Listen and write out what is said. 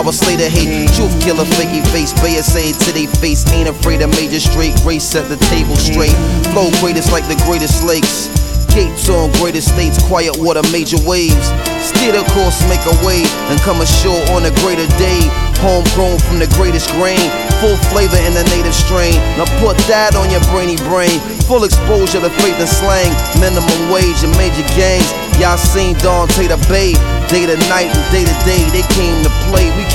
power, slay the hate. Truth killer, fakey face, Bayer say to they face. Ain't afraid of major straight grace, set the table straight. Flow greatest like the greatest lakes. Gates on great estates, quiet water, major waves. Steer the course, make a way, and come ashore on a greater day. Homegrown from the greatest grain, full flavor in the native strain. Now put that on your brainy brain. Full exposure to faith and slang, minimum wage and major gangs. Y'all seen Dante the Bay, day to night and day to day. They came to play. We